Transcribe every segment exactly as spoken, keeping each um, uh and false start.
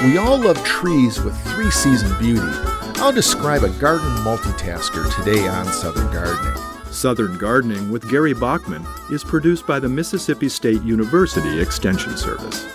We all love trees with three-season beauty. I'll describe a garden multitasker today on Southern Gardening. Southern Gardening with Gary Bachman is produced by the Mississippi State University Extension Service.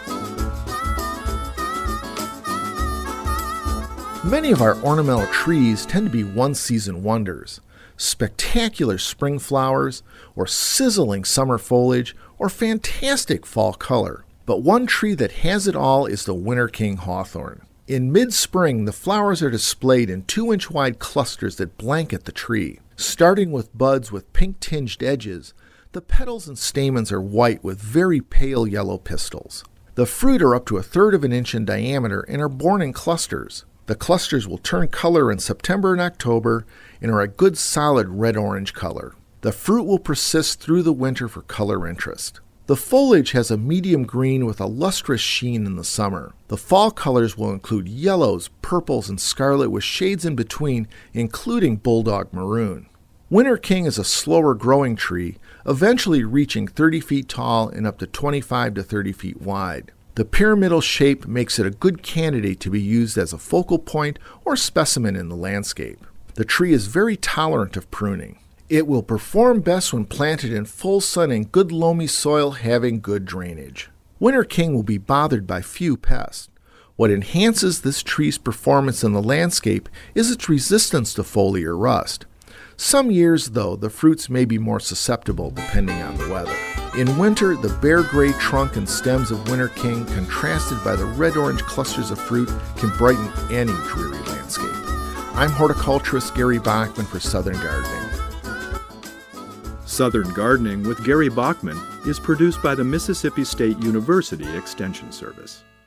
Many of our ornamental trees tend to be one-season wonders. Spectacular spring flowers, or sizzling summer foliage, or fantastic fall color. But one tree that has it all is the Winter King hawthorn. In mid-spring, the flowers are displayed in two-inch wide clusters that blanket the tree. Starting with buds with pink-tinged edges, the petals and stamens are white with very pale yellow pistils. The fruit are up to a third of an inch in diameter and are borne in clusters. The clusters will turn color in September and October and are a good solid red-orange color. The fruit will persist through the winter for color interest. The foliage has a medium green with a lustrous sheen in the summer. The fall colors will include yellows, purples, and scarlet with shades in between, including bulldog maroon. Winter King is a slower growing tree, eventually reaching thirty feet tall and up to twenty-five to thirty feet wide. The pyramidal shape makes it a good candidate to be used as a focal point or specimen in the landscape. The tree is very tolerant of pruning. It will perform best when planted in full sun and good loamy soil having good drainage. Winter King will be bothered by few pests. What enhances this tree's performance in the landscape is its resistance to foliar rust. Some years, though, the fruits may be more susceptible depending on the weather. In winter, the bare gray trunk and stems of Winter King, contrasted by the red-orange clusters of fruit, can brighten any dreary landscape. I'm horticulturist Gary Bachman for Southern Gardening. Southern Gardening with Gary Bachman is produced by the Mississippi State University Extension Service.